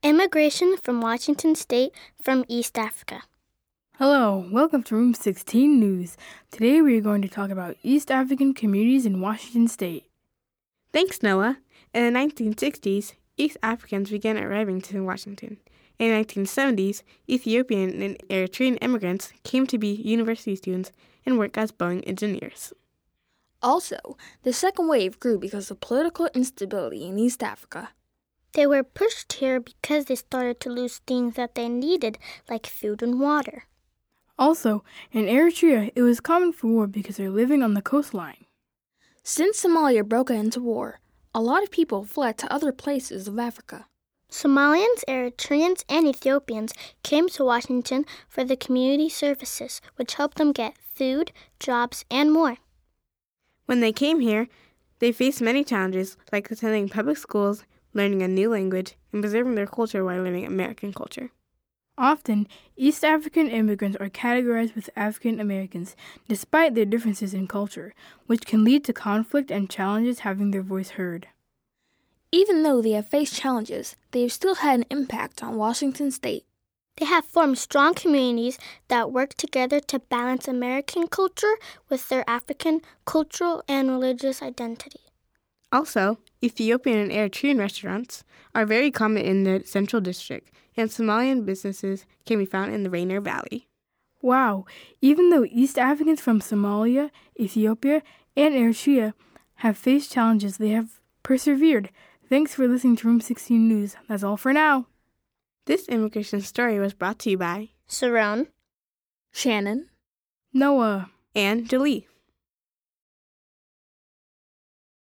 Immigration from Washington State from East Africa. Hello, welcome to Room 16 News. Today we are going to talk about East African communities in Washington State. Thanks, Noah. In the 1960s, East Africans began arriving to Washington. In the 1970s, Ethiopian and Eritrean immigrants came to be university students and work as Boeing engineers. Also, the second wave grew because of political instability in East Africa. They were pushed here because they started to lose things that they needed, like food and water. Also, in Eritrea, it was common for war because they're living on the coastline. Since Somalia broke into war, a lot of people fled to other places of Africa. Somalians, Eritreans, and Ethiopians came to Washington for the community services, which helped them get food, jobs, and more. When they came here, they faced many challenges, like attending public schools, learning a new language, and preserving their culture while learning American culture. Often, East African immigrants are categorized with African Americans, despite their differences in culture, which can lead to conflict and challenges having their voice heard. Even though they have faced challenges, they have still had an impact on Washington State. They have formed strong communities that work together to balance American culture with their African cultural and religious identity. Also, Ethiopian and Eritrean restaurants are very common in the Central District, and Somalian businesses can be found in the Rainier Valley. Wow, even though East Africans from Somalia, Ethiopia, and Eritrea have faced challenges, they have persevered. Thanks for listening to Room 16 News. That's all for now. This immigration story was brought to you by Saron, Shannon, Noah, and Jolie.